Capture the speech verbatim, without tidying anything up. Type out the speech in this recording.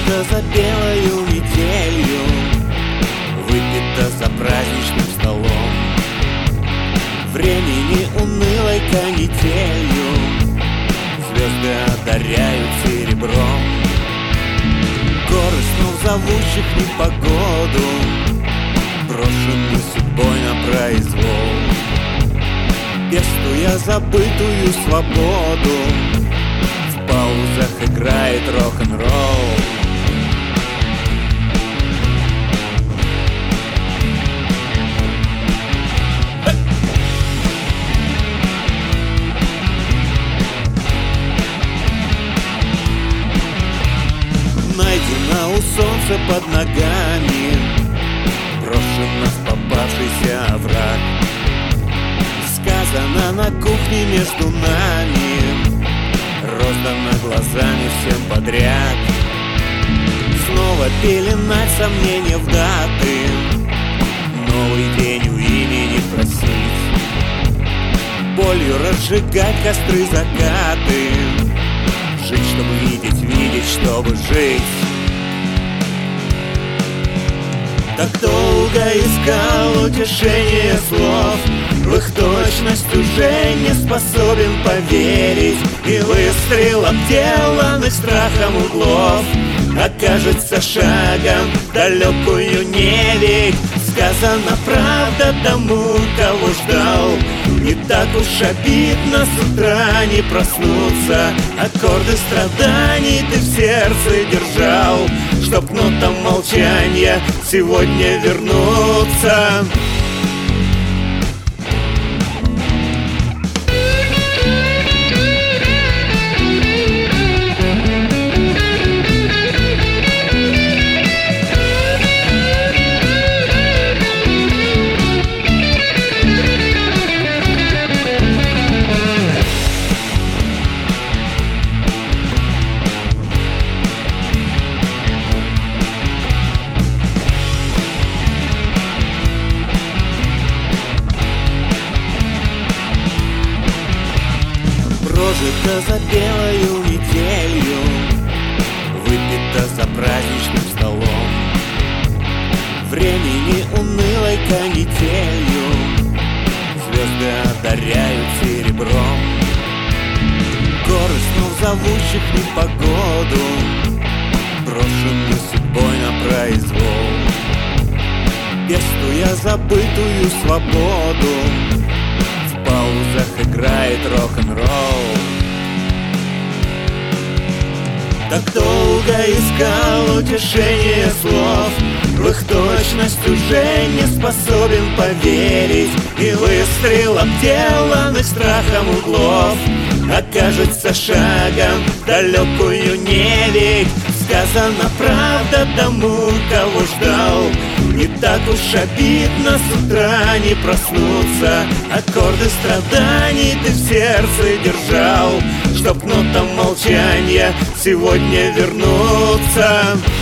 Прожито за белою метелью, выпито за праздничным столом, времени унылой канителью звезды одаряют серебром. Горы снов, зовущих непогоду, брошены судьбой на произвол, пестуя забытую свободу. В паузах играет рок-н-ролл. Найдена у солнца под ногами, брошена в попавшийся овраг, сказано на кухне между нами, роздано глазами всем подряд. Снова пеленать сомнения в даты, новый день у имени просить, болью разжигать костры закаты, жить, чтобы видеть, видеть, чтобы жить. Так долго искал утешение слов, в их точность уже не способен поверить, и выстрел обделанных страхом углов окажется шагом в далекую неведь. Сказана правда тому, кого ждал, не так уж обидно с утра не проснуться. Аккорды страданий ты в сердце держал, чтоб нотам молчания сегодня вернуться. Прожито за белою метелью, выпито за праздничным столом, времени унылой канителью звезды одаряют серебром. Горы снов, зовущих непогоду, брошены судьбой на произвол, пестуя забытую свободу. В паузах играет рок-н-ролл. Так долго искал утешение слов, в их точность уже не способен поверить, и выстрел обделанных страхом углов окажется шагом в далекую неведь. Сказана правда тому, кого ждал, не так уж обидно с утра не проснуться. Аккорды страданий ты в сердце держал, чтоб нотам молчания сегодня вернуться.